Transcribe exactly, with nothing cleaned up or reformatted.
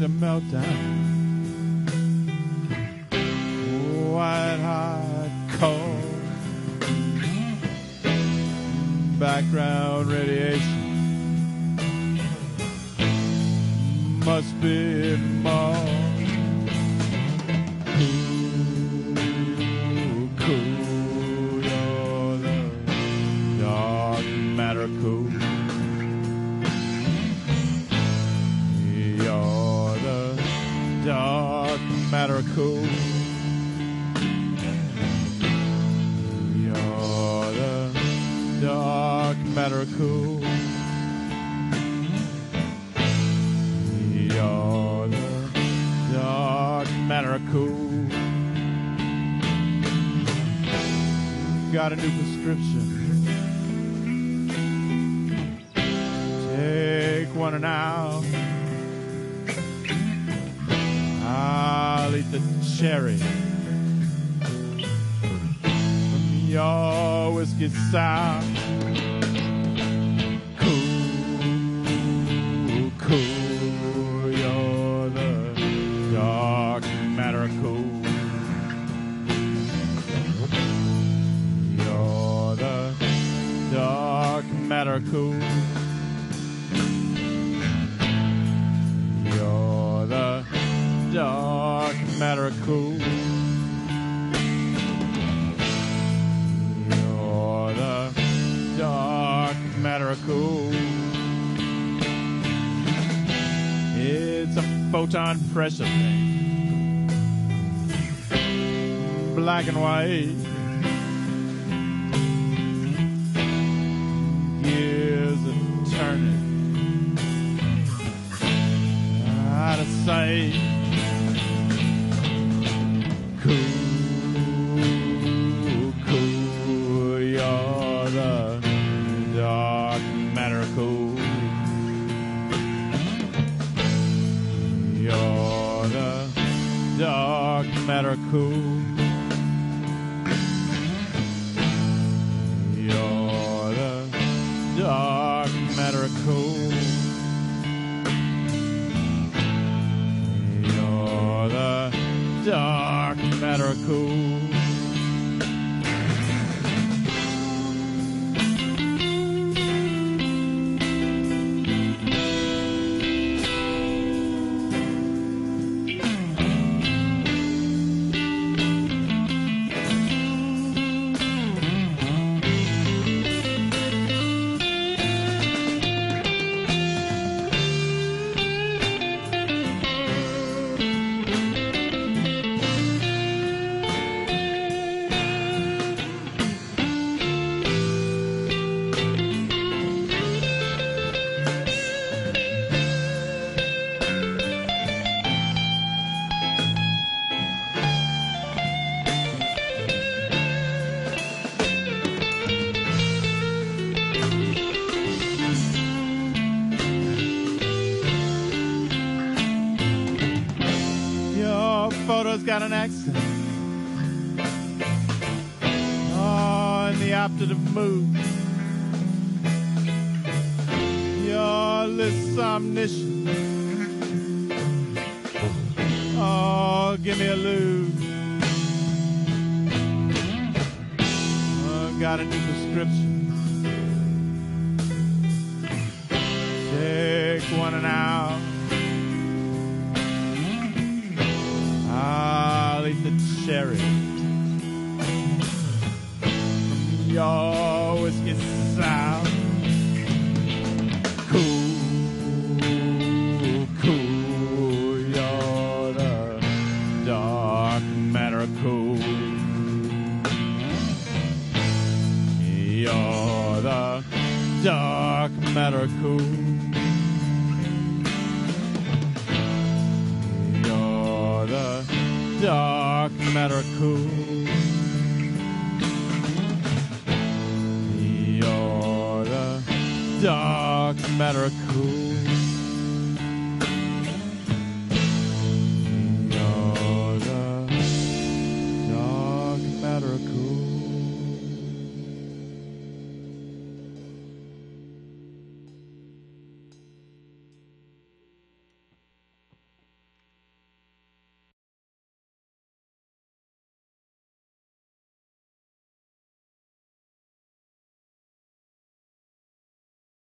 to melt down. White hot cold, background radiation must be more cool, cool. You're the dark matter cool. You're the dark matter cool. Dark matter cool. You're the dark matter cool. Got a new prescription. Take one now. I'll eat the cherry from your whiskey sour. Cool, cool, you're the dark matter cool. You're the dark matter cool. You're the dark matter cool. You're the dark matter cool. It's a photon pressure thing, black and white, gears a turning, out of sight. Cool, cool, you're the dark matter cool. You're the dark matter cool. You're the dark matter cool. You're the dark matter cool. Photo's got an accent. Oh, in the optative mood. Your list's omniscient. Oh, give me a lube. Oh, got a new prescription. Take one an hour. I'll eat the cherry from your whiskey sour. Cool, cool, you're the dark matter cool. You're the dark matter cool. You're the dark matter cool. You're the dark matter cool.